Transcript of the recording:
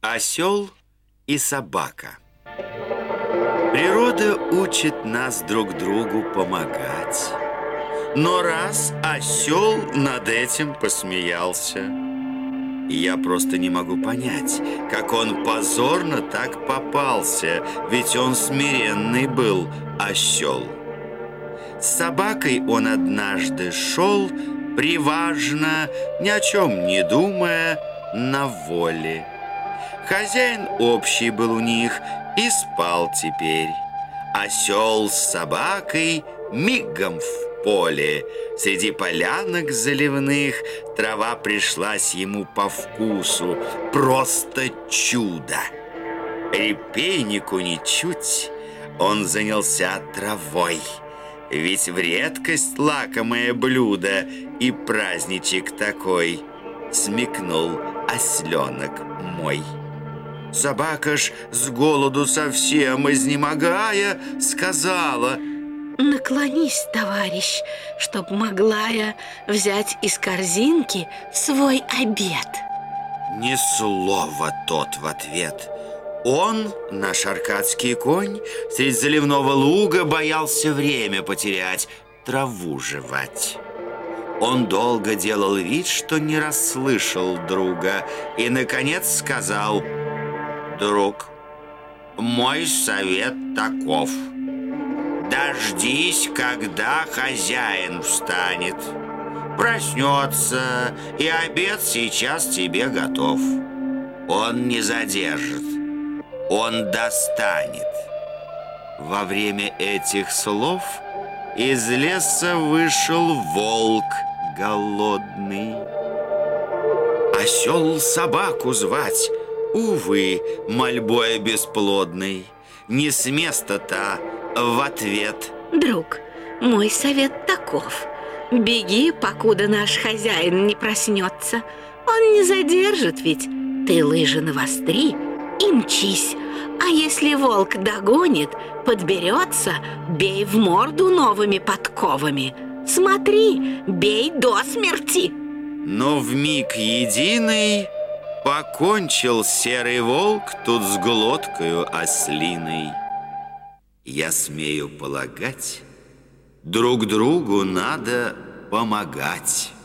Осел и собака. Природа учит нас друг другу помогать. Но раз осел над этим посмеялся, и я просто не могу понять, как он позорно так попался, ведь он смиренный был осел. С собакой он однажды шел, приважно, ни о чем не думая, на воле. Хозяин общий был у них и спал теперь. Осел с собакой мигом в поле. Среди полянок заливных трава пришлась ему по вкусу. Просто чудо! Репейнику ничуть, он занялся травой. Ведь в редкость лакомое блюдо и праздничек такой, смекнул осленок мой. Собака ж с голоду совсем изнемогая сказала: наклонись, товарищ, чтоб могла я взять из корзинки свой обед. Ни слова тот в ответ. Он, наш аркадский конь, средь заливного луга боялся время потерять, траву жевать. Он долго делал вид, что не расслышал друга, и, наконец, сказал: друг, мой совет таков. Дождись, когда хозяин встанет. Проснется, и обед сейчас тебе готов. Он не задержит, он достанет. Во время этих слов из леса вышел волк голодный. Осел собаку звать, увы, мольбой бесплодной. Не с места та в ответ: друг, мой совет таков. Беги, покуда наш хозяин не проснется. Он не задержит ведь. Ты лыжи навостри и мчись. А если волк догонит, подберется, бей в морду новыми подковами. Смотри, бей до смерти. Но вмиг единый покончил серый волк тут с глоткою ослиной. Я смею полагать, друг другу надо помогать.